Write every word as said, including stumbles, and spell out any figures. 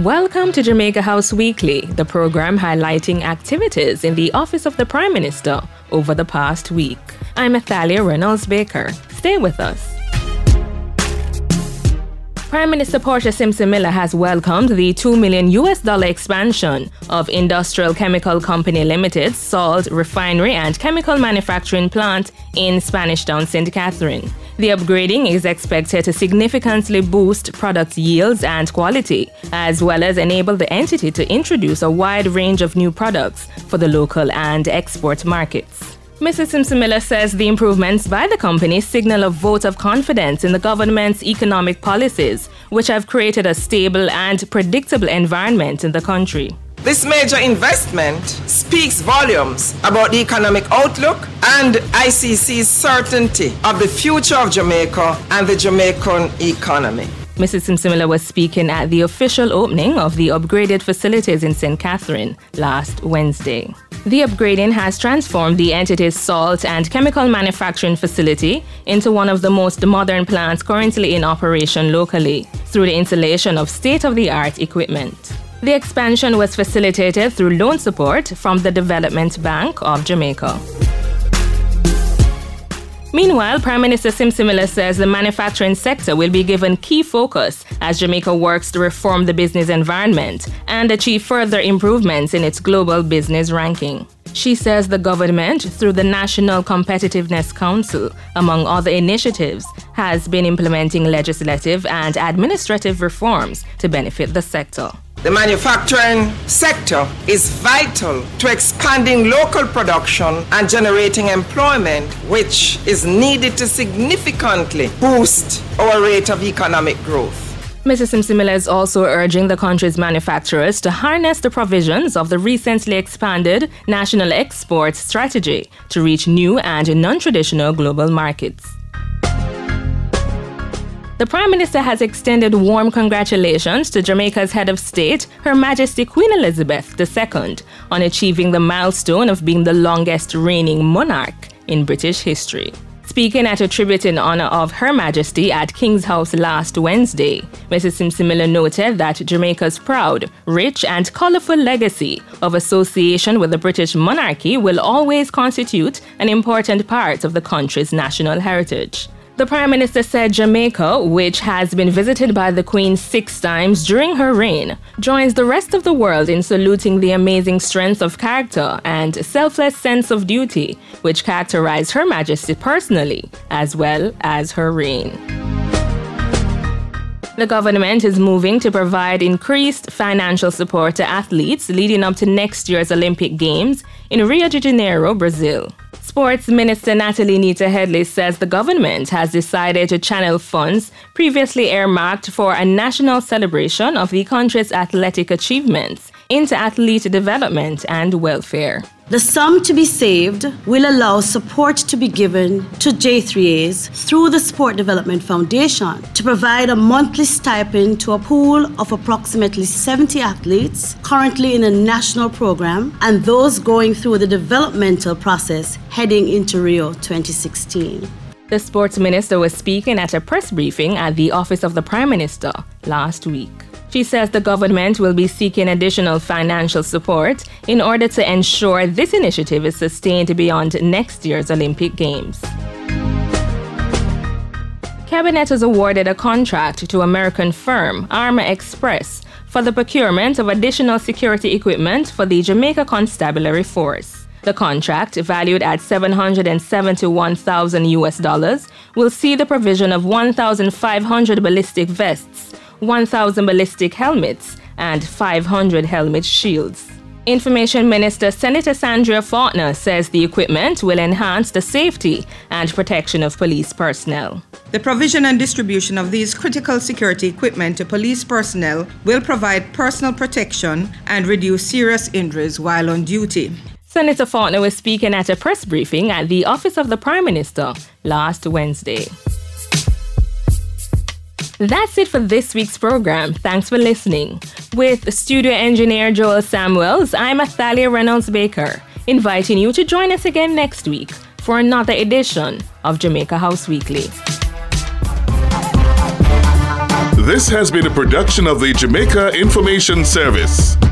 Welcome to Jamaica House Weekly, the program highlighting activities in the Office of the Prime Minister over the past week. I'm Athalia Reynolds Baker. Stay with us. Prime Minister Portia Simpson Miller has welcomed the two million U S dollar expansion of Industrial Chemical Company Limited's salt refinery and chemical manufacturing plant in Spanish Town, Saint Catherine. The upgrading is expected to significantly boost product yields and quality, as well as enable the entity to introduce a wide range of new products for the local and export markets. Missus Simpson Miller says the improvements by the company signal a vote of confidence in the government's economic policies, which have created a stable and predictable environment in the country. This major investment speaks volumes about the economic outlook and I C C's certainty of the future of Jamaica and the Jamaican economy. Missus Simpson Miller was speaking at the official opening of the upgraded facilities in Saint Catherine last Wednesday. The upgrading has transformed the entity's salt and chemical manufacturing facility into one of the most modern plants currently in operation locally through the installation of state-of-the-art equipment. The expansion was facilitated through loan support from the Development Bank of Jamaica. Meanwhile, Prime Minister Simpson Miller says the manufacturing sector will be given key focus as Jamaica works to reform the business environment and achieve further improvements in its global business ranking. She says the government, through the National Competitiveness Council, among other initiatives, has been implementing legislative and administrative reforms to benefit the sector. The manufacturing sector is vital to expanding local production and generating employment, which is needed to significantly boost our rate of economic growth. Missus Simpson Miller is also urging the country's manufacturers to harness the provisions of the recently expanded National Export Strategy to reach new and non-traditional global markets. The Prime Minister has extended warm congratulations to Jamaica's head of state, Her Majesty Queen Elizabeth the Second, on achieving the milestone of being the longest reigning monarch in British history. Speaking at a tribute in honor of Her Majesty at King's House last Wednesday, Missus Simpson Miller noted that Jamaica's proud, rich and colourful legacy of association with the British monarchy will always constitute an important part of the country's national heritage. The Prime Minister said Jamaica, which has been visited by the Queen six times during her reign, joins the rest of the world in saluting the amazing strength of character and selfless sense of duty which characterize Her Majesty personally, as well as her reign. The government is moving to provide increased financial support to athletes leading up to next year's Olympic Games in Rio de Janeiro, Brazil. Sports Minister Natalie Nita Headley says the government has decided to channel funds previously earmarked for a national celebration of the country's athletic achievements into athlete development and welfare. The sum to be saved will allow support to be given to J three A's through the Sport Development Foundation to provide a monthly stipend to a pool of approximately seventy athletes currently in a national program and those going through the developmental process heading into Rio twenty sixteen. The sports minister was speaking at a press briefing at the Office of the Prime Minister last week. She says the government will be seeking additional financial support in order to ensure this initiative is sustained beyond next year's Olympic Games. Cabinet has awarded a contract to American firm Armor Express for the procurement of additional security equipment for the Jamaica Constabulary Force. The contract, valued at seven hundred seventy-one thousand U S dollars, will see the provision of one thousand five hundred ballistic vests, one thousand ballistic helmets, and five hundred helmet shields. Information Minister Senator Sandria Faulkner says the equipment will enhance the safety and protection of police personnel. The provision and distribution of these critical security equipment to police personnel will provide personal protection and reduce serious injuries while on duty. Senator Faulkner was speaking at a press briefing at the Office of the Prime Minister last Wednesday. That's it for this week's program. Thanks for listening. With studio engineer Joel Samuels, I'm Athalia Reynolds Baker, inviting you to join us again next week for another edition of Jamaica House Weekly. This has been a production of the Jamaica Information Service.